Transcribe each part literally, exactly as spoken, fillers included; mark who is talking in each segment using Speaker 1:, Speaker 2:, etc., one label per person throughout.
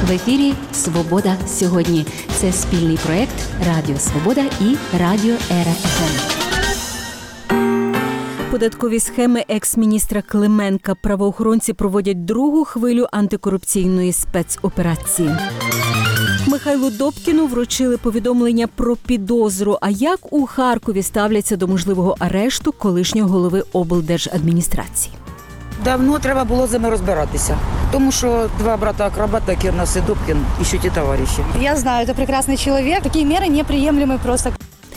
Speaker 1: В ефірі «Свобода сьогодні». Це спільний проєкт Радіо Свобода і Радіо Ера еф ем.
Speaker 2: Податкові схеми екс-міністра Клименка. Правоохоронці проводять другу хвилю антикорупційної спецоперації. Михайлу Добкіну вручили повідомлення про підозру. А як у Харкові ставляться до можливого арешту колишнього голови облдержадміністрації?
Speaker 3: Давно треба було з ними розбиратися. Тому що два брата-акробата, Кірнос і Добкін, і ще ті товариші.
Speaker 4: Я знаю, це прекрасний чоловік. Такі міри неприємлемі просто.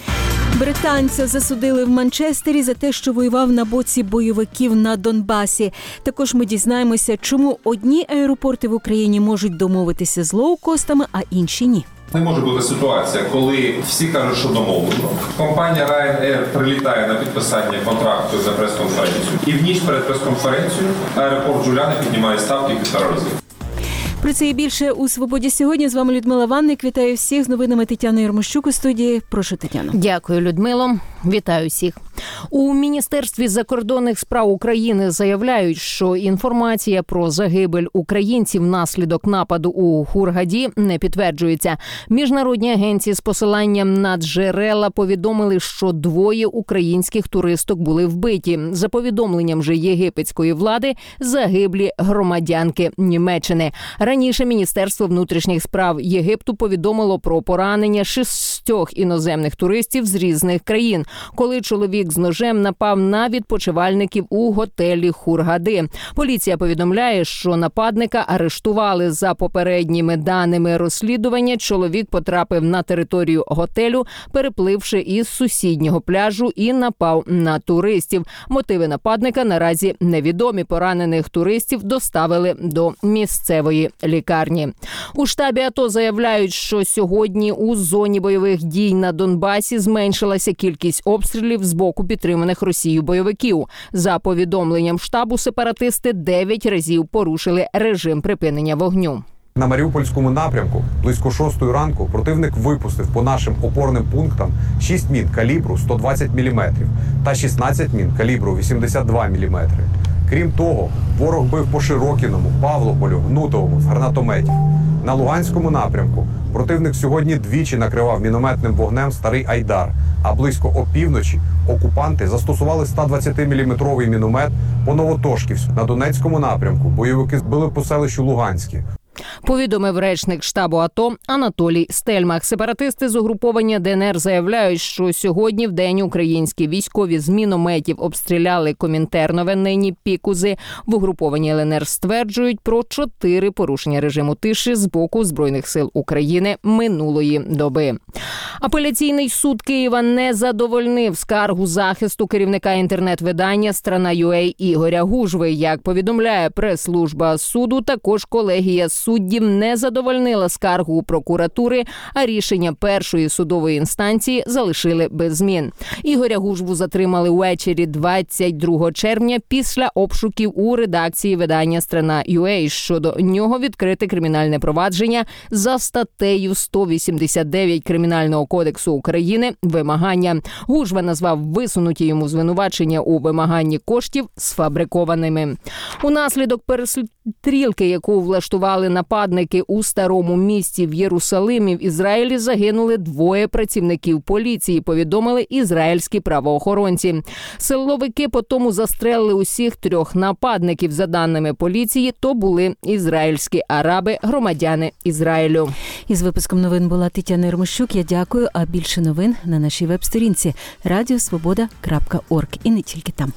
Speaker 2: Британця засудили в Манчестері за те, що воював на боці бойовиків на Донбасі. Також ми дізнаємося, чому одні аеропорти в Україні можуть домовитися з лоукостами, а інші ні.
Speaker 5: Не може бути ситуація, коли всі кажуть, що домовлено. Компанія Ryanair прилітає на підписання контракту за прес-конференцію. І в ніч перед прес-конференцією аеропорт Джуляни піднімає ставки півтора рази.
Speaker 2: Про це і більше у «Свободі сьогодні». З вами Людмила Ванник. Вітаю всіх з новинами Тетяни Ярмощук у студії. Прошу, Тетяно.
Speaker 6: Дякую, Людмило. Вітаю всіх. У Міністерстві закордонних справ України заявляють, що інформація про загибель українців внаслідок нападу у Хургаді не підтверджується. Міжнародні агенції з посиланням на джерела повідомили, що двоє українських туристок були вбиті. За повідомленням же єгипетської влади, загиблі громадянки Німеччини. Раніше Міністерство внутрішніх справ Єгипту повідомило про поранення шістьох іноземних туристів з різних країн, коли чоловік з ножем напав на відпочивальників у готелі Хургади. Поліція повідомляє, що нападника арештували. За попередніми даними розслідування, чоловік потрапив на територію готелю, перепливши із сусіднього пляжу, і напав на туристів. Мотиви нападника наразі невідомі. Поранених туристів доставили до місцевої лікарні. У штабі АТО заявляють, що сьогодні у зоні бойових дій на Донбасі зменшилася кількість обстрілів з боку підтриманих Росією бойовиків. За повідомленням штабу, сепаратисти дев'ять разів порушили режим припинення вогню.
Speaker 7: На Маріупольському напрямку близько шостої ранку противник випустив по нашим опорним пунктам шість мін калібру сто двадцять міліметрів та шістнадцять мін калібру вісімдесят два міліметри. Крім того, ворог бив по Широкіному, Павлополю, Гнутовому з гранатометів. На Луганському напрямку противник сьогодні двічі накривав мінометним вогнем Старий Айдар, а близько опівночі окупанти застосували сто двадцятиміліметровий міномет по Новотошківську. На Донецькому напрямку бойовики збили по селищу Луганське.
Speaker 6: Повідомив речник штабу АТО Анатолій Стельмах. Сепаратисти з угруповання ДНР заявляють, що сьогодні в день українські військові з мінометів обстріляли Комінтернове, нині Пікузи. В угрупованні ЛНР стверджують про чотири порушення режиму тиші з боку Збройних сил України минулої доби. Апеляційний суд Києва не задовольнив скаргу захисту керівника інтернет-видання «Страна.ю а» Ігоря Гужви. Як повідомляє прес-служба суду, також колегія суддів не задовольнила скаргу прокуратури, а рішення першої судової інстанції залишили без змін. Ігоря Гужву затримали ввечері двадцять другого червня після обшуків у редакції видання «Страна.ю а». Щодо нього відкрите кримінальне провадження за статтею сто вісімдесят дев'ять Кримінального кодексу України «Вимагання». Гужва назвав висунуті йому звинувачення у вимаганні коштів сфабрикованими. Унаслідок перестрілки, яку влаштували нападники у Старому місті в Єрусалимі, в Ізраїлі загинули двоє працівників поліції, повідомили ізраїльські правоохоронці. Силовики потім застрелили усіх трьох нападників. За даними поліції, то були ізраїльські араби, громадяни Ізраїлю.
Speaker 2: Із випуском новин була Тетяна Ярмощук. Я дякую. А більше новин на нашій веб-сторінці радіо свобода крапка орг. І не тільки там.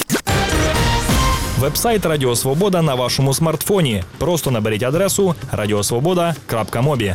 Speaker 8: Вебсайт Радіо Свобода на вашому смартфоні. Просто наберіть адресу радіосвобода крапка мобі.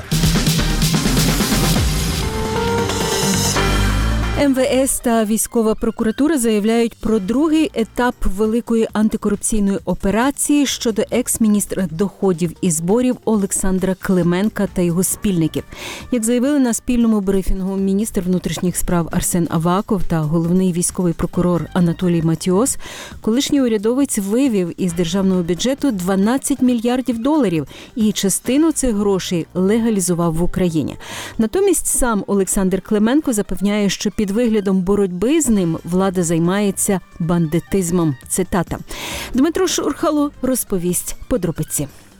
Speaker 2: ем ве ес та військова прокуратура заявляють про другий етап великої антикорупційної операції щодо екс-міністра доходів і зборів Олександра Клименка та його спільників. Як заявили на спільному брифінгу міністр внутрішніх справ Арсен Аваков та головний військовий прокурор Анатолій Матіос, колишній урядовець вивів із державного бюджету дванадцять мільярдів доларів і частину цих грошей легалізував в Україні. Натомість сам Олександр Клименко запевняє, що під виглядом боротьби з ним влада займається бандитизмом. Цитата. Дмитро Шурхало розповість подробиці.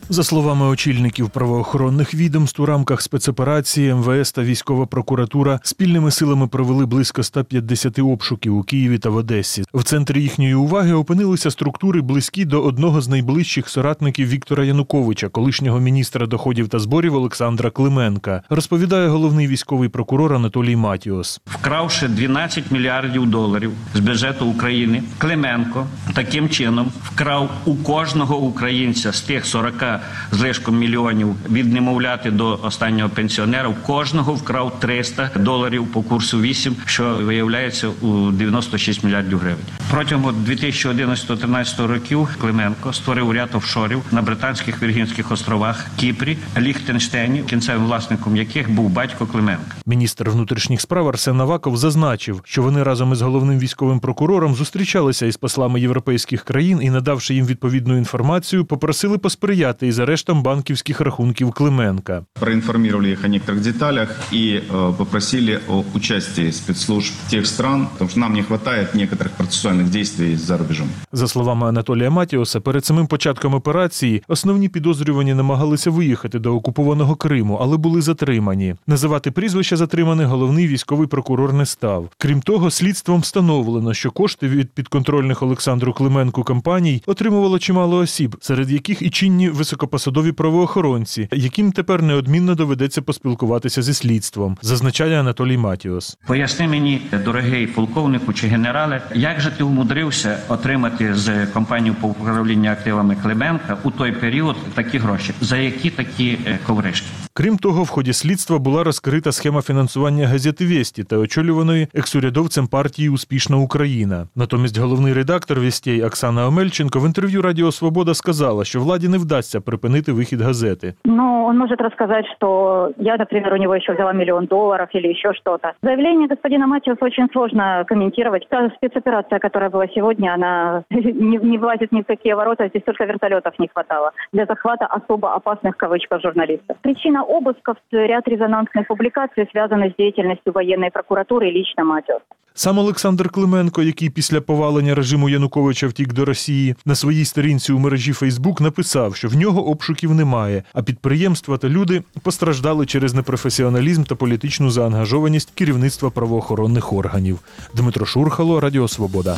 Speaker 9: За словами очільників правоохоронних відомств, у рамках спецоперації ем ве ес та військова прокуратура спільними силами провели близько ста п'ятдесяти обшуків у Києві та в Одесі. В центрі їхньої уваги опинилися структури, близькі до одного з найближчих соратників Віктора Януковича, колишнього міністра доходів та зборів Олександра Клименка, розповідає головний військовий прокурор Анатолій Матіос.
Speaker 10: Вкравши дванадцять мільярдів доларів з бюджету України, Клименко таким чином вкрав у кожного українця з тих сорока з лишком мільйонів від немовляти до останнього пенсіонера, у кожного вкрав триста доларів по курсу вісім, що виявляється у дев'яносто шість мільярдів гривень. Протягом дві тисячі одинадцятого-тринадцятого років Клименко створив ряд офшорів на Британських Віргінських островах, Кіпрі, Ліхтенштейні, кінцевим власником яких був батько Клименка.
Speaker 9: Міністр внутрішніх справ Арсен Аваков зазначив, що вони разом із головним військовим прокурором зустрічалися із послами європейських країн і, надавши їм відповідну інформацію, попросили посприяти із арештом банківських рахунків Клименка.
Speaker 11: Проінформували їх о некоторих деталях і попросили о участі спецслужб тих стран, тому що нам не вистачає некоторих процесуальних дій за рубежом.
Speaker 9: За словами Анатолія Матіоса, перед самим початком операції основні підозрювані намагалися виїхати до окупованого Криму, але були затримані. Називати прізвища затриманих головний військовий прокурор не став. Крім того, слідством встановлено, що кошти від підконтрольних Олександру Клименку компаній отримувало чимало осіб, серед яких і чинні високопосадові правоохоронці, яким тепер неодмінно доведеться поспілкуватися зі слідством, зазначає Анатолій Матіос.
Speaker 10: Поясни мені, дорогий полковнику чи генерале, як же ти умудрився отримати з компанії по управлінню активами Клименка у той період такі гроші? За які такі ковришки?
Speaker 9: Крім того, в ході слідства була розкрита схема фінансування газети «Вєсті» та очолюваної екс-урядовцем партії «Успішна Україна». Натомість головний редактор «Вєстей» Оксана Омельченко в інтерв'ю «Радіо Свобода» сказала, що владі не вдасться припинити вихід газети.
Speaker 12: Ну, он может рассказать, что я, например, у него еще взяла миллион долларов или еще что-то. Заявление господина Матиуса очень сложно комментировать. Та спецоперация, которая была сегодня, она не, не влазит ни в какие ворота. Здесь только вертолетов не хватало для захвата особо опасных, в кавычках, журналистов. Причина обысков – ряд резонансных публикаций, связанных с деятельностью военной прокуратуры и лично Матиуса.
Speaker 9: Сам Олександр Клименко, який після повалення режиму Януковича втік до Росії, на своїй сторінці у мережі Фейсбук написав, що в нього обшуків немає, а підприємства та люди постраждали через непрофесіоналізм та політичну заангажованість керівництва правоохоронних органів. Дмитро Шурхало, Радіо Свобода.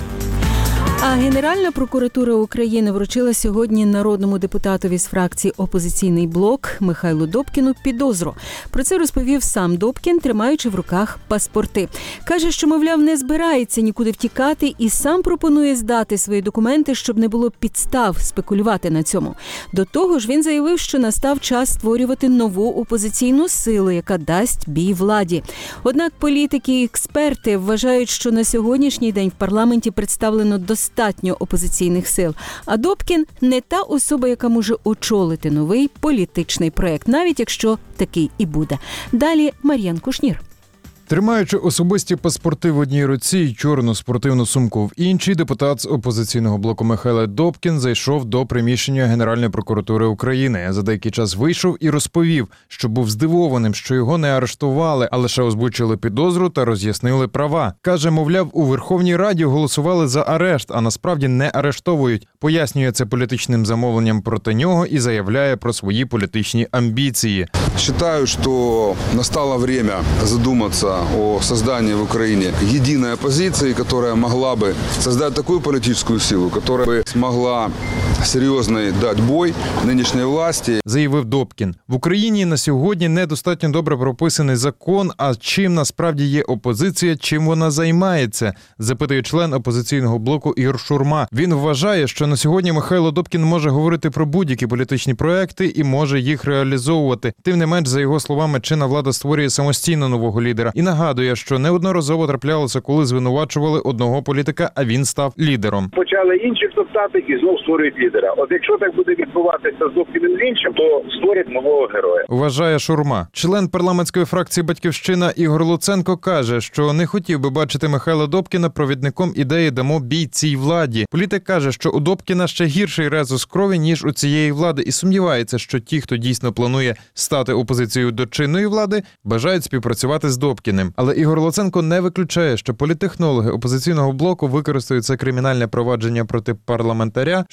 Speaker 2: А Генеральна прокуратура України вручила сьогодні народному депутатові з фракції «Опозиційний блок» Михайлу Добкіну підозру. Про це розповів сам Добкін, тримаючи в руках паспорти. Каже, що, мовляв, не збирається нікуди втікати і сам пропонує здати свої документи, щоб не було підстав спекулювати на цьому. До того ж, він заявив, що настав час створювати нову опозиційну силу, яка дасть бій владі. Однак політики і експерти вважають, що на сьогоднішній день в парламенті представлено достатньо достатньо опозиційних сил. А Добкін не та особа, яка може очолити новий політичний проект, навіть якщо такий і буде. Далі Мар'ян Кушнір.
Speaker 13: Тримаючи особисті паспорти в одній руці і чорну спортивну сумку в іншій, депутат з опозиційного блоку Михайло Добкін зайшов до приміщення Генеральної прокуратури України. За деякий час вийшов і розповів, що був здивованим, що його не арештували, а лише озвучили підозру та роз'яснили права. Каже, мовляв, у Верховній Раді голосували за арешт, а насправді не арештовують. Пояснює це політичним замовленням проти нього і заявляє про свої політичні амбіції.
Speaker 14: Считаю, что настало время задуматься о создании в Украине единой оппозиции, которая могла бы создать такую политическую силу, которая бы смогла серйозно дати бой нинішній власті.
Speaker 13: Заявив Добкін. В Україні на сьогодні недостатньо добре прописаний закон, а чим насправді є опозиція, чим вона займається, запитує член опозиційного блоку Ігор Шурма. Він вважає, що на сьогодні Михайло Добкін може говорити про будь-які політичні проекти і може їх реалізовувати. Тим не менш, за його словами, чинна влада створює самостійно нового лідера і нагадує, що неодноразово траплялося, коли звинувачували одного політика, а він став лідером.
Speaker 15: Почали інших топтати і знов створюють лідера. От якщо так буде відбуватися з Добкіним іншим, то створять нового героя.
Speaker 13: Вважає Шурма. Член парламентської фракції «Батьківщина» Ігор Луценко каже, що не хотів би бачити Михайла Добкіна провідником ідеї «дамо бій цій владі». Політик каже, що у Добкіна ще гірший резус крові, ніж у цієї влади, і сумнівається, що ті, хто дійсно планує стати опозицією до чинної влади, бажають співпрацювати з Добкіним. Але Ігор Луценко не виключає, що політтехнологи опозиційного блоку використають це кримінальне провадження проти парламентаря, щоб від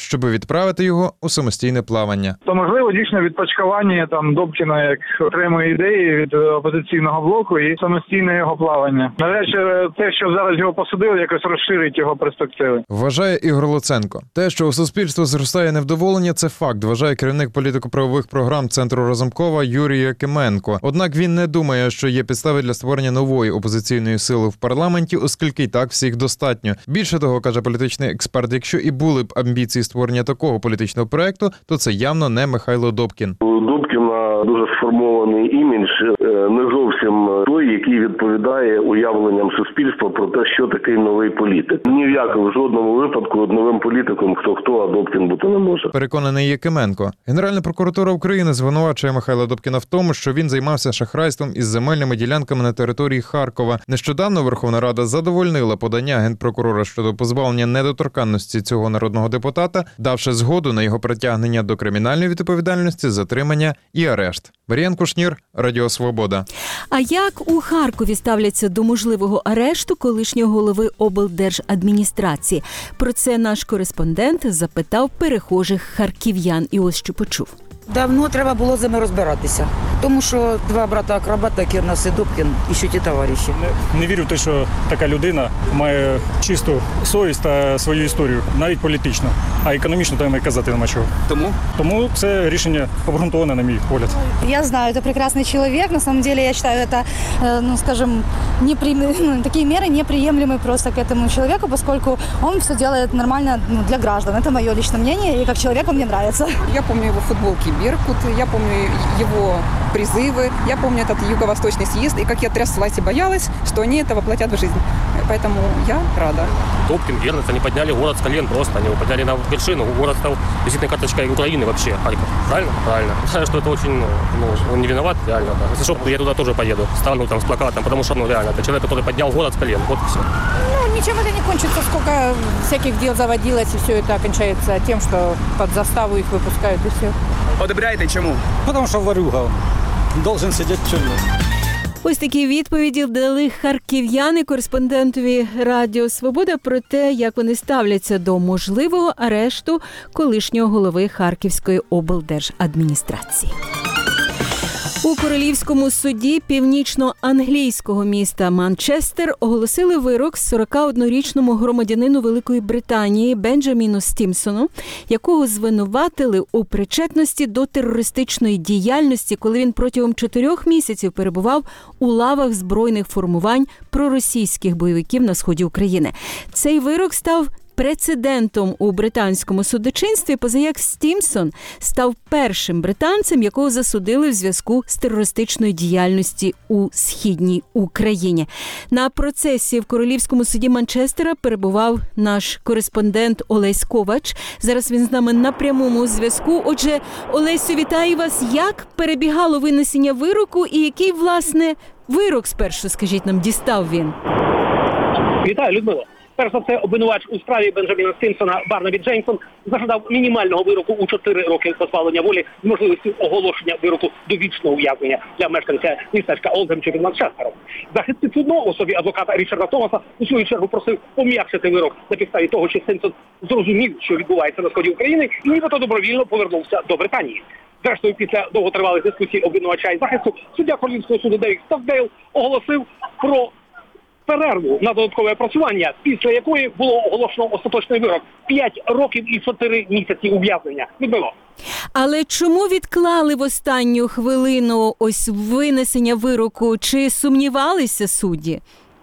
Speaker 13: відправити його у самостійне плавання.
Speaker 16: То можливо дійсно відпочкування там Добкіна як окремої ідеї від опозиційного блоку і самостійне його плавання. Навряд те, що зараз його посадили, якось розширить його перспективи.
Speaker 13: Вважає Ігор Луценко. Те, що у суспільства зростає невдоволення, це факт, вважає керівник політико-правових програм Центру Разумкова Юрій Якименко. Однак він не думає, що є підстави для створення нової опозиційної сили в парламенті, оскільки й так всіх достатньо. Більше того, каже політичний експерт, якщо і були б амбіції створення такого політичного проекту, то це явно не Михайло Добкін.
Speaker 17: У Добкіна дуже сформований імідж, не зовсім той, який відповідає уявленням суспільства про те, що такий новий політик. Ні в якому, в жодному випадку новим політиком хто-хто, а Добкін бути не може.
Speaker 13: Переконаний Якименко. Генеральна прокуратура України звинувачує Михайла Добкіна в тому, що він займався шахрайством із земельними ділянками на території Харкова. Нещодавно Верховна Рада задовольнила подання генпрокурора щодо позбавлення недоторканності цього народного депутата, давши згоду на його притягнення до кримінальної відповідальності, затримання і арешт. Мар'ян Кушнір, Радіо Свобода.
Speaker 2: А як у Харкові ставляться до можливого арешту колишнього голови облдержадміністрації? Про це наш кореспондент запитав перехожих харків'ян. І ось що почув.
Speaker 3: Давно треба було з ними розбиратися, тому що два брата-акробата, Кірнос і Добкін, і ще ті товариші.
Speaker 18: Не, не вірю в те, що така людина має чисту совість та свою історію, навіть політично, а економічно там і казати нема чого. Тому? Тому це рішення обґрунтоване, на мій погляд.
Speaker 4: Я знаю, это прекрасный человек, на самом деле я считаю, это, ну, скажем, непри... ну, такие меры неприемлемы просто к этому человеку, поскольку он все делает нормально, ну, для граждан. Это мое личное мнение, и как человек он мне нравится.
Speaker 19: Я помню его футболки «Беркут», я помню его призывы, я помню этот юго-восточный съезд, и как я тряслась и боялась, что они это воплотят в жизнь. Поэтому я рада.
Speaker 20: Добкин, верно, они подняли город с колен просто, они его подняли на вершину, город стал визитной карточкой Украины вообще, Харьков. Правильно? Правильно. Знаю, что это очень, ну, ну, он не виноват, реально, да. Если что, я туда тоже поеду, стану там с плакатом, потому что, ну, реально, это человек, который поднял город с колен, вот и все.
Speaker 21: Ну, ничем это не кончится, сколько всяких дел заводилось, и все это кончается тем, что под заставу их выпускают, и все.
Speaker 22: Одобряєте чому?
Speaker 18: Тому що ворюга, должен сидіти в тюрмі.
Speaker 2: Ось такі відповіді дали харків'яни кореспондентові Радіо Свобода про те, як вони ставляться до можливого арешту колишнього голови Харківської облдержадміністрації. У Королівському суді північно-англійського міста Манчестер оголосили вирок сорокаоднорічному громадянину Великої Британії Бенджаміну Стімсону, якого звинуватили у причетності до терористичної діяльності, коли він протягом чотирьох місяців перебував у лавах збройних формувань проросійських бойовиків на сході України. Цей вирок став прецедентом у британському судочинстві, позаяк Стімсон став першим британцем, якого засудили в зв'язку з терористичною діяльністю у Східній Україні. На процесі в Королівському суді Манчестера перебував наш кореспондент Олесь Ковач. Зараз він з нами на прямому зв'язку. Отже, Олесю, вітаю вас. Як перебігало винесення вироку і який, власне, вирок спершу, скажіть нам, дістав він?
Speaker 23: Вітаю, Людмила. Перш за все, обвинувач у справі Бенджаміна Стімсона Барнабі Джеймсон зажадав мінімального вироку у чотири роки позбавлення волі з можливістю оголошення вироку довічного ув'язнення для мешканця містечка Олдгем чи під Манчестером. Захист підсудного у особі адвоката Річарда Томаса у свою чергу просив пом'якшити вирок на підставі того, що Стімсон зрозумів, що відбувається на сході України, і нібито добровільно повернувся до Британії. Зрештою, після довготривалих дискусій обвинувача і захисту, суддя Королівського суду Девід Стокдейл оголосив про перерву на додаткове опрацювання, після якої було оголошено остаточний вирок – п'ять років і чотири місяці ув'язнення. Відбило.
Speaker 2: Але чому відклали в останню хвилину ось винесення вироку? Чи сумнівалися судді?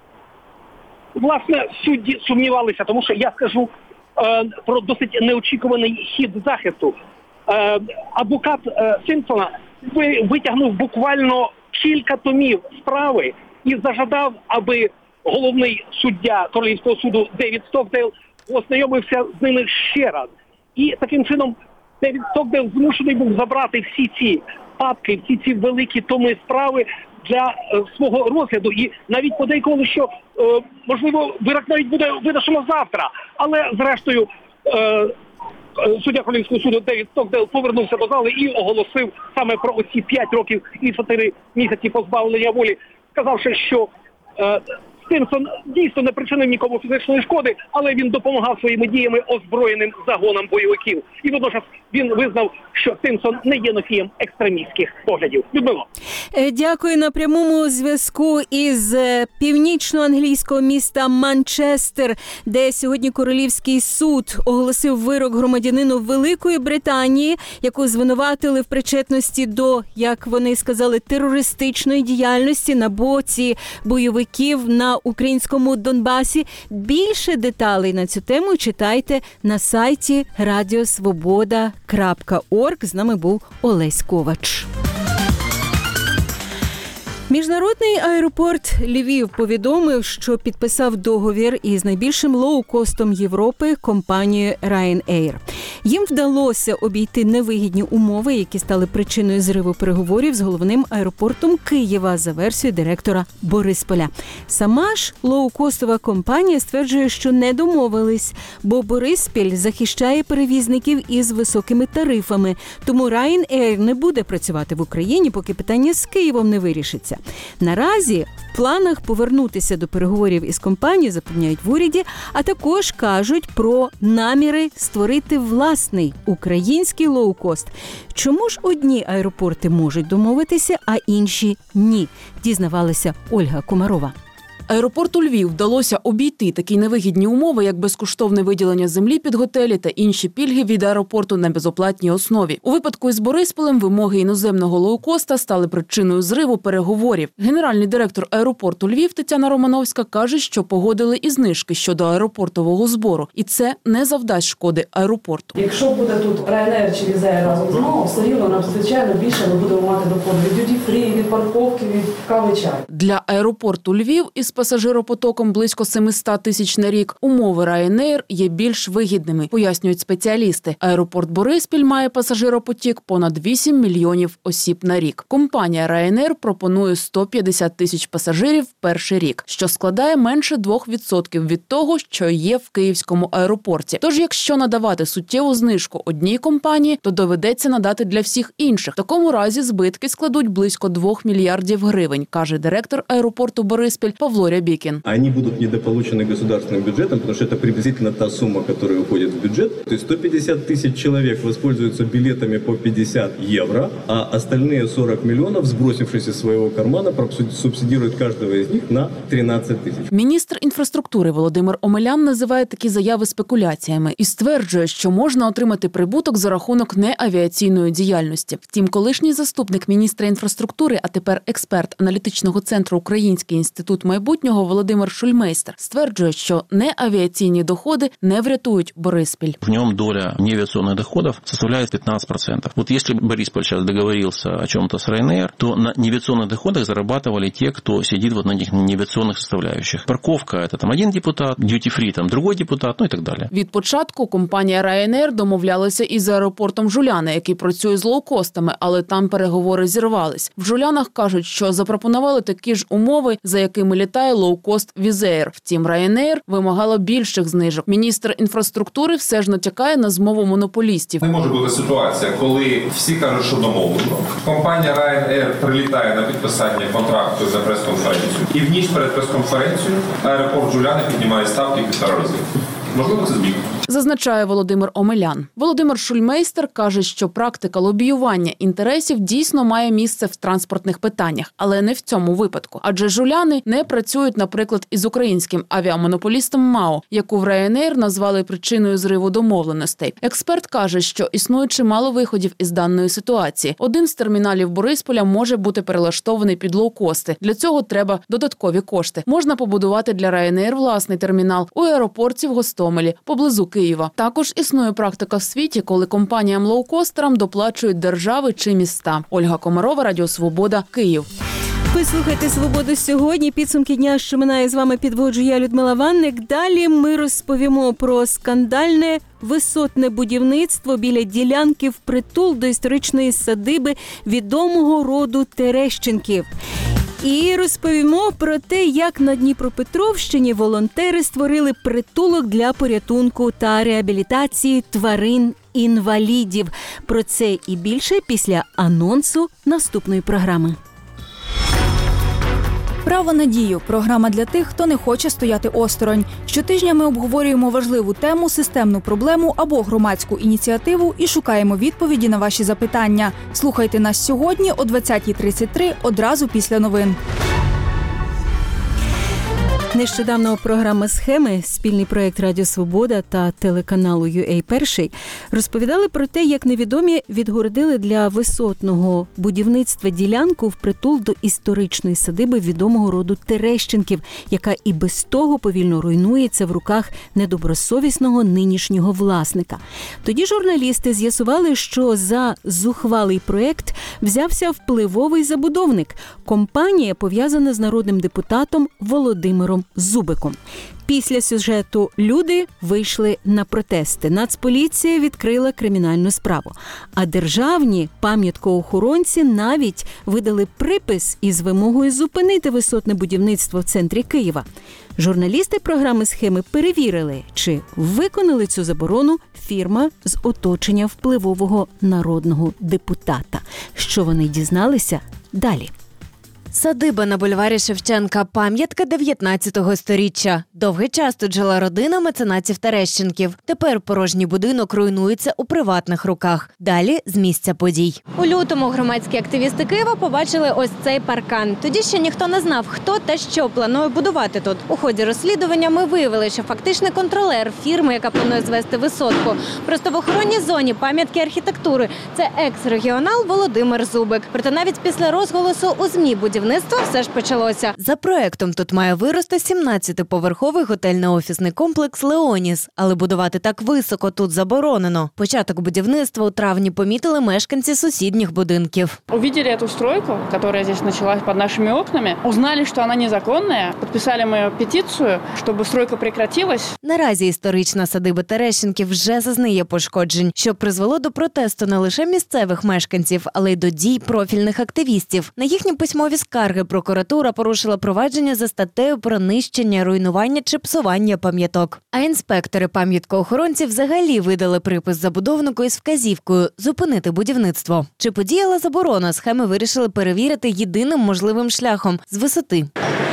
Speaker 23: Власне, судді сумнівалися, тому що я скажу е, про досить неочікуваний хід захисту. Е, адвокат е, Сімпсона витягнув буквально кілька томів справи і зажадав, аби головний суддя Королівського суду Девід Стокдейл ознайомився з ними ще раз. І таким чином Девід Стокдейл змушений був забрати всі ці папки, всі ці великі томи справи для е, свого розгляду. І навіть подейкували, що, е, можливо, вирок навіть буде винесено завтра. Але, зрештою, е, суддя Королівського суду Девід Стокдейл повернувся до зали і оголосив саме про оці п'ять років і чотири місяці позбавлення волі, сказавши, що е, Симпсон дійсно не причинив нікому фізичної шкоди, але він допомагав своїми діями озброєним загонам бойовиків. І водночас він визнав, що Симпсон не є носієм екстремістських поглядів. Людмило.
Speaker 2: Дякую. На прямому зв'язку із північно-англійського міста Манчестер, де сьогодні Королівський суд оголосив вирок громадянину Великої Британії, яку звинуватили в причетності до, як вони сказали, терористичної діяльності на боці бойовиків на українському Донбасі. Більше деталей на цю тему читайте на сайті радіо свобода крапка орг. З нами був Олесь Ковач. Міжнародний аеропорт Львів повідомив, що підписав договір із найбільшим лоукостом Європи компанією Ryanair. Їм вдалося обійти невигідні умови, які стали причиною зриву переговорів з головним аеропортом Києва, за версією директора Борисполя. Сама ж лоукостова компанія стверджує, що не домовились, бо Бориспіль захищає перевізників із високими тарифами. Тому Ryanair не буде працювати в Україні, поки питання з Києвом не вирішиться. Наразі в планах повернутися до переговорів із компанією, запевняють в уряді, а також кажуть про наміри створити власний український лоукост. Чому ж одні аеропорти можуть домовитися, а інші – ні? Дізнавалася Ольга Комарова.
Speaker 1: Аеропорту Львів вдалося обійти такі невигідні умови, як безкоштовне виділення землі під готелі та інші пільги від аеропорту на безоплатній основі. У випадку із Борисполем вимоги іноземного лоукоста стали причиною зриву переговорів. Генеральний директор аеропорту Львів Тетяна Романовська каже, що погодили і знижки щодо аеропортового збору. І це не завдасть шкоди аеропорту.
Speaker 5: Якщо буде тут Ryanair чи Wizz Air разом знову, все рівно нам, звичайно, більше ми будемо мати доходи від дюті-фрі, від парковки, від кави, чаю.
Speaker 1: Для аеропорту Львів із пасажиропотоком близько сімсот тисяч на рік умови Ryanair є більш вигідними, пояснюють спеціалісти. Аеропорт Бориспіль має пасажиропотік понад вісім мільйонів осіб на рік. Компанія Ryanair пропонує сто п'ятдесят тисяч пасажирів перший рік, що складає менше двох відсотків від того, що є в київському аеропорті. Тож, якщо надавати суттєву знижку одній компанії, то доведеться надати для всіх інших. В такому разі збитки складуть близько двох мільярдів гривень, каже директор аеропорту Бориспіль Павло Рябікін.
Speaker 22: Они будут недополучены государственным бюджетом, потому что это приблизительно та сумма, которая уходит в бюджет. То есть сто пятьдесят тысяч человек воспользуются билетами по пятьдесят евро, а остальные сорок миллионов, сбросившись из своего кармана, субсидируют каждого из них на тринадцять тисяч.
Speaker 1: Міністр інфраструктури Володимир Омелян називає такі заяви спекуляціями і стверджує, що можна отримати прибуток за рахунок неавіаційної діяльності. Втім, колишній заступник міністра інфраструктури, а тепер експерт аналітичного центру Український інститут майбутнього Володимир Шульмейстер стверджує, що неавіаційні доходи не врятують Бориспіль.
Speaker 24: В нем доля неавиационных доходов составляет пятнадцать процентов. Вот если Борисполь сейчас договорился о чем-то с Ryanair, то на неавиационных доходах зарабатывали те, кто сидит вот на этих неавиационных составляющих. Парковка – это там один депутат, дьюти-фри – там другой депутат, ну и так далее.
Speaker 1: Від початку компанія Ryanair домовлялася із аеропортом Жуляни, який працює з лоукостами, але там переговори зірвались. В Жулянах кажуть, що запропонували такі ж умови, за якими літає лоукост Wizz Air. Втім, Ryanair вимагала більших знижок. Міністр інфраструктури все ж натякає на змову монополістів.
Speaker 25: Не може бути ситуація, коли всі кажуть, що домовлено. Компанія Ryanair прилітає на підписання контракту за прес-конференцію. І в ніч перед прес-конференцією аеропорт Жуляни піднімає ставки півтора рази. Можливо, це збіг.
Speaker 1: Зазначає Володимир Омелян. Володимир Шульмейстер каже, що практика лобіювання інтересів дійсно має місце в транспортних питаннях, але не в цьому випадку. Адже жуляни не працюють, наприклад, із українським авіамонополістом МАО, яку в Ryanair назвали причиною зриву домовленостей. Експерт каже, що існує чимало виходів із даної ситуації. Один з терміналів Борисполя може бути перелаштований під лоукости. Для цього треба додаткові кошти. Можна побудувати для Ryanair власний термінал у аеропорті в Гостомелі, поблизу Києва. Також існує практика в світі, коли компаніям-лоукостерам доплачують держави чи міста. Ольга Комарова, Радіо Свобода, Київ.
Speaker 2: Ви слухаєте «Свободу сьогодні». Підсумки дня, що минає, з вами підводжу я, Людмила Ванник. Далі ми розповімо про скандальне висотне будівництво біля ділянки впритул до історичної садиби відомого роду Терещенків. І розповімо про те, як на Дніпропетровщині волонтери створили притулок для порятунку та реабілітації тварин-інвалідів. Про це і більше після анонсу наступної програми.
Speaker 6: Право на дію – програма для тих, хто не хоче стояти осторонь. Щотижня ми обговорюємо важливу тему, системну проблему або громадську ініціативу і шукаємо відповіді на ваші запитання. Слухайте нас сьогодні о двадцятій тридцять три, одразу після новин.
Speaker 2: Нещодавно програма «Схеми», спільний проєкт Радіо Свобода та телеканалу ю ей Перший, розповідали про те, як невідомі відгородили для висотного будівництва ділянку впритул до історичної садиби відомого роду Терещенків, яка і без того повільно руйнується в руках недобросовісного нинішнього власника. Тоді журналісти з'ясували, що за зухвалий проєкт взявся впливовий забудовник – компанія, пов'язана з народним депутатом Володимиром Зубиком. Після сюжету люди вийшли на протести. Нацполіція відкрила кримінальну справу. А державні пам'яткоохоронці навіть видали припис із вимогою зупинити висотне будівництво в центрі Києва. Журналісти програми «Схеми» перевірили, чи виконали цю заборону фірма з оточення впливового народного депутата. Що вони дізналися далі.
Speaker 7: Садиба на бульварі Шевченка – пам'ятка дев'ятнадцятого сторіччя. Довгий час тут жила родина меценатів Терещенків. Тепер порожній будинок руйнується у приватних руках. Далі з місця подій. У лютому громадські активісти Києва побачили ось цей паркан. Тоді ще ніхто не знав, хто та що планує будувати тут. У ході розслідування ми виявили, що фактичний контролер фірми, яка планує звести висотку, просто в охоронній зоні пам'ятки архітектури – це екс-регіонал Володимир Зубик. Проте навіть після розголосу у ЗМІ будівництво все ж почалося. За проектом тут має вирости сімнадцятиповерховий готельно-офісний комплекс «Леоніс». Але будувати так високо тут заборонено. Початок будівництва у травні помітили мешканці сусідніх будинків.
Speaker 8: Увидели эту стройку, которая здесь началась под нашими окнами, узнали, что она незаконная, подписали мы петицию, чтобы стройка прекратилась.
Speaker 7: Наразі історична садиба Терещенків вже зазнає пошкоджень, що призвело до протесту не лише місцевих мешканців, але й до дій профільних активістів. На їхні письмові скарги прокуратура порушила провадження за статтею про нищення, руйнування чи псування пам'яток. А інспектори пам'яткоохоронців взагалі видали припис забудовнику із вказівкою зупинити будівництво. Чи подіяла заборона, схеми вирішили перевірити єдиним можливим шляхом – з висоти.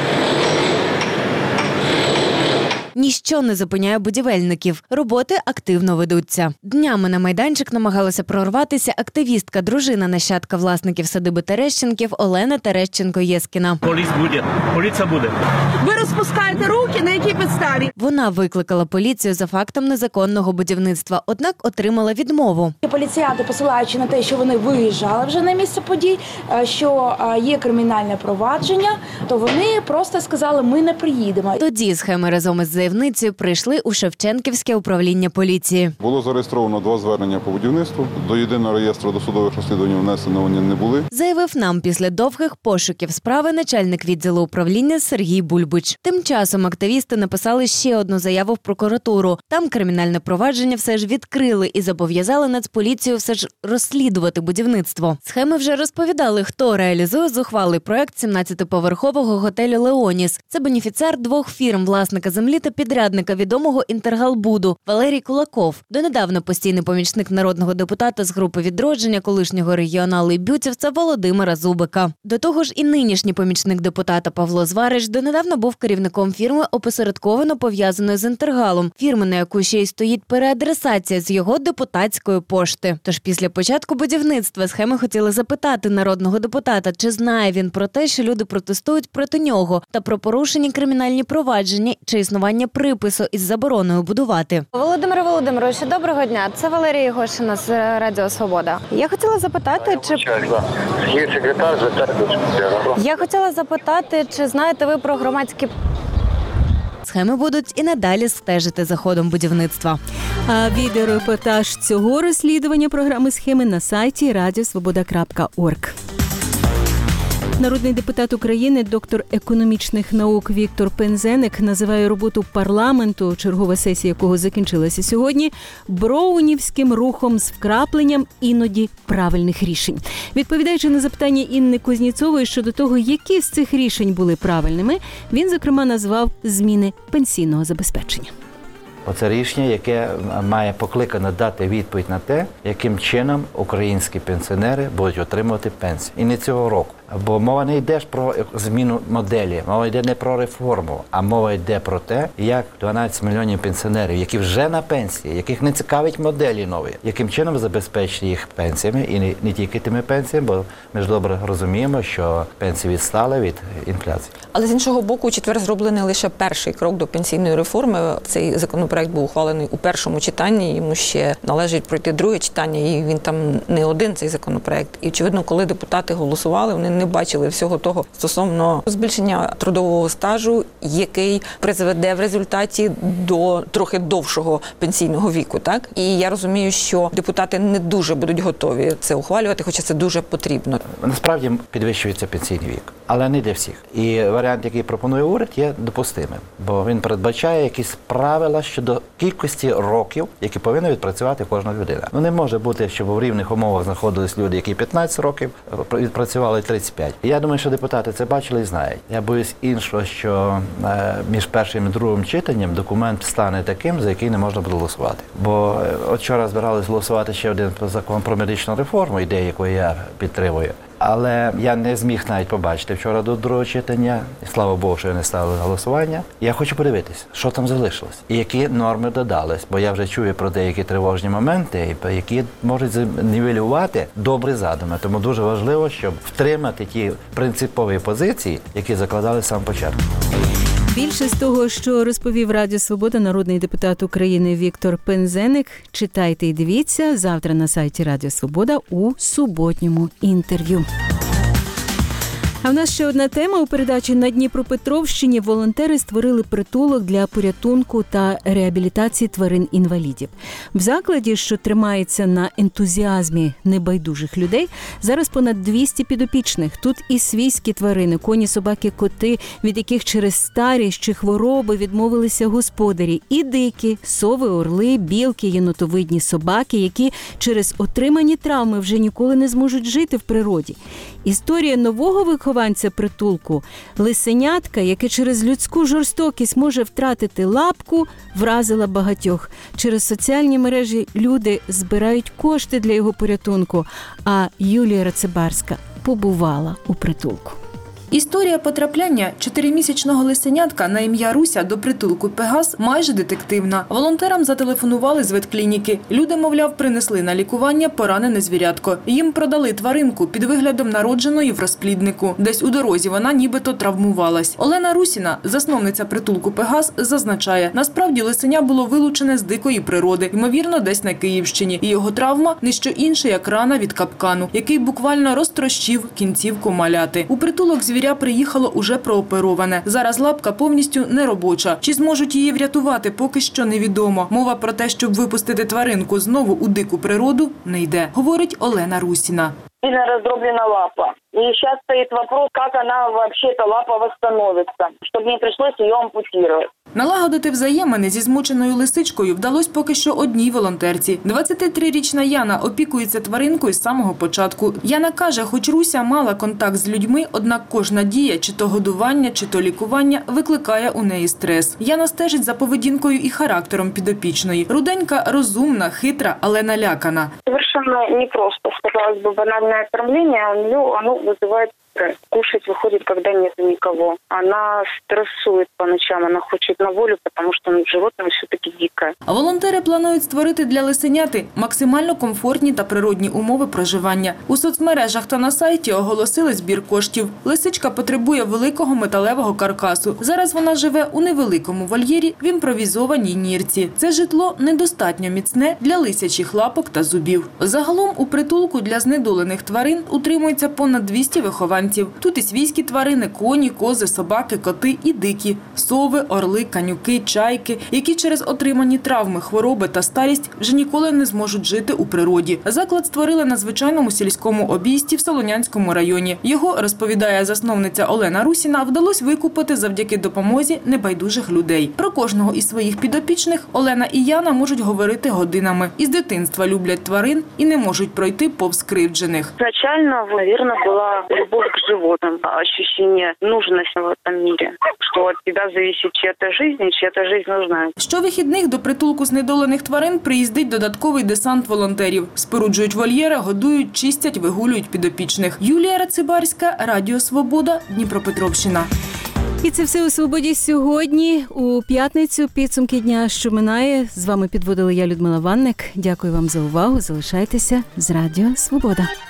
Speaker 7: Ніщо не зупиняє будівельників. Роботи активно ведуться. Днями на майданчик намагалася прорватися активістка, дружина нащадка власників садиби Терещенків Олена Терещенко-Єскіна.
Speaker 10: Поліс буде. Поліція буде.
Speaker 11: Ви розпускаєте руки, на якій підставі?
Speaker 7: Вона викликала поліцію за фактом незаконного будівництва, однак отримала відмову.
Speaker 11: Поліціянти, посилаючи на те, що вони виїжджали вже на місце подій, що є кримінальне провадження, то вони просто сказали, ми не приїдемо.
Speaker 7: Тоді схеми разом із заявницею прийшли у Шевченківське управління поліції.
Speaker 26: Було зареєстровано два звернення по будівництву. До єдиного реєстру досудових розслідувань внесено вони не були.
Speaker 7: Заявив нам після довгих пошуків справи начальник відділу управління Сергій Бульбич. Тим часом активісти написали ще одну заяву в прокуратуру. Там кримінальне провадження все ж відкрили і зобов'язали Нацполіцію все ж розслідувати будівництво. Схеми вже розповідали, хто реалізує зухвалий проект сімнадцятиповерхового готелю «Леоніс». Це бенефіціар двох фірм, власника землі та підрядника відомого «Інтергалбуду» Валерій Кулаков. Донедавна постійний помічник народного депутата з групи «Відродження», колишнього регіоналу і бютівця Володимира Зубика. До того ж і нинішній помічник депутата Павло Зварич донедавна був керівником фірми, опосередковано пов'язаної з «Інтергалом», фірми, на яку ще й стоїть переадресація з його депутатської пошти. Тож після початку будівництва схеми хотіли запитати народного депутата, чи знає він про те, що люди протестують проти нього, та про порушені кримінальні провадження чи існування припису із забороною будувати.
Speaker 27: Володимире Володимировичу, доброго дня. Це Валерія Гошина з Радіо Свобода. Я хотіла запитати, чи...
Speaker 28: Є секретар,
Speaker 27: Я хотіла запитати, чи знаєте ви про громадські...
Speaker 7: Схеми будуть і надалі стежити за ходом будівництва.
Speaker 2: А відеорепортаж цього розслідування програми «Схеми» на сайті радіосвобода крапка орг. Народний депутат України, доктор економічних наук Віктор Пинзеник називає роботу парламенту, чергова сесія якого закінчилася сьогодні, броунівським рухом з вкрапленням іноді правильних рішень. Відповідаючи на запитання Інни Кузніцової щодо того, які з цих рішень були правильними, він, зокрема, назвав зміни пенсійного забезпечення.
Speaker 3: Оце рішення, яке має покликано дати відповідь на те, яким чином українські пенсіонери будуть отримувати пенсію. І не цього року. Бо мова не йде ж про зміну моделі, мова йде не про реформу, а мова йде про те, як дванадцять мільйонів пенсіонерів, які вже на пенсії, яких не цікавить моделі нові, яким чином забезпечити їх пенсіями, і не, не тільки тими пенсіями, бо ми ж добре розуміємо, що пенсії відстали від інфляції.
Speaker 9: Але з іншого боку, у четвер зроблений лише перший крок до пенсійної реформи. Цей законопроект був ухвалений у першому читанні, йому ще належить пройти друге читання, і він там не один, цей законопроект. І, очевидно, коли депутати голосували, вони не бачили всього того стосовно збільшення трудового стажу, який призведе в результаті до трохи довшого пенсійного віку. Так? І я розумію, що депутати не дуже будуть готові це ухвалювати, хоча це дуже потрібно.
Speaker 3: Насправді підвищується пенсійний вік, але не для всіх. І варіант, який пропонує уряд, є допустимим, бо він передбачає якісь правила щодо кількості років, які повинна відпрацювати кожна людина. Ну не може бути, щоб в рівних умовах знаходились люди, які п'ятнадцять років відпрацювали тридцять п'ять. Я думаю, що депутати це бачили і знають. Я боюсь іншого, що е, між першим і другим читанням документ стане таким, за який не можна буде голосувати. Бо е, от вчора збирались голосувати ще один закон про медичну реформу, ідею, яку я підтримую. Але я не зміг навіть побачити вчора до другого читання, і слава Богу, що я не ставили голосування. Я хочу подивитися, що там залишилось, і які норми додались, бо я вже чую про деякі тривожні моменти, які можуть нівелювати добрі задуми. Тому дуже важливо, щоб втримати ті принципові позиції, які закладали з самого початку.
Speaker 2: Більше з того, що розповів Радіо Свобода народний депутат України Віктор Пинзеник, читайте і дивіться завтра на сайті Радіо Свобода у суботньому інтерв'ю. А в нас ще одна тема. У передачі «На Дніпропетровщині» волонтери створили притулок для порятунку та реабілітації тварин-інвалідів. В закладі, що тримається на ентузіазмі небайдужих людей, зараз понад двісті підопічних. Тут і свійські тварини, коні, собаки, коти, від яких через старість чи хвороби відмовилися господарі, і дикі, сови, орли, білки, єнотовидні собаки, які через отримані травми вже ніколи не зможуть жити в природі. Історія нового вихованця притулку – лисенятка, яке через людську жорстокість може втратити лапку, вразила багатьох. Через соціальні мережі люди збирають кошти для його порятунку, а Юлія Рацебарська побувала у притулку.
Speaker 6: Історія потрапляння чотиримісячного лисенятка на ім'я Руся до притулку «Пегас» майже детективна. Волонтерам зателефонували з ветклініки. Люди, мовляв, принесли на лікування поранене звірятко. Їм продали тваринку під виглядом народженої в розпліднику. Десь у дорозі вона нібито травмувалась. Олена Русіна, засновниця притулку «Пегас», зазначає, насправді лисеня було вилучене з дикої природи, ймовірно, десь на Київщині. І його травма – не що інше, як рана від капкану, який буквально розтрощив кінцівку маляти. У притулок звіря приїхало уже проопероване. Зараз лапка повністю неробоча. Чи зможуть її врятувати, поки що невідомо. Мова про те, щоб випустити тваринку знову у дику природу, не йде, говорить Олена Русіна.
Speaker 12: Сильно раздроблена лапа. И сейчас стоит вопрос, как она вообще, эта лапа, восстановится, чтобы не пришлось ее ампутировать.
Speaker 6: Налагодити взаємини зі змученою лисичкою вдалося поки що одній волонтерці. двадцятитрирічна Яна опікується тваринкою з самого початку. Яна каже, хоч Руся мала контакт з людьми, однак кожна дія, чи то годування, чи то лікування, викликає у неї стрес. Яна стежить за поведінкою і характером підопічної. Руденька розумна, хитра, але налякана.
Speaker 12: Совершенно непросто, казалось бы, банальное кормление, у нее оно вызывает стресс. Кушать выходит, когда нет никого. Она стрессует по ночам, она хочет на волю, потому что ну, животное все-таки дикое.
Speaker 6: А волонтери планують створити для лисеняти максимально комфортні та природні умови проживання. У соцмережах та на сайті оголосили збір коштів. Лисичка потребує великого металевого каркасу. Зараз вона живе у невеликому вольєрі в імпровізованій нірці. Це житло недостатньо міцне для лисячих лапок та зубів. Загалом у притулку для знедолених тварин утримується понад двісті вихованців. Тут і свійські тварини, коні, кози, собаки, коти і дикі – сови, орли, канюки, чайки, які через отримані травми, хвороби та старість вже ніколи не зможуть жити у природі. Заклад створили на звичайному сільському обійсті в Солонянському районі. Його, розповідає засновниця Олена Русіна, вдалося викупити завдяки допомозі небайдужих людей. Про кожного із своїх підопічних Олена і Яна можуть говорити годинами. Із дитинства люблять тварин і не можуть пройти повз кривджених.
Speaker 12: Изначально, наверное, была любовь к животным, ощущение нужности в этом мире, что от тебя зависит чья-то жизнь, и чья-то жизнь нужна.
Speaker 4: Щовихідних до притулку знедолених тварин приїздить додатковий десант волонтерів. Споруджують вольєри, годують, чистять, вигулюють підопічних. Юлія Рацибарська, Радіо Свобода, Дніпропетровщина.
Speaker 2: І це все у «Свободі» сьогодні. У п'ятницю підсумки дня, що минає. З вами підводила я, Людмила Ванник. Дякую вам за увагу. Залишайтеся з Радіо Свобода.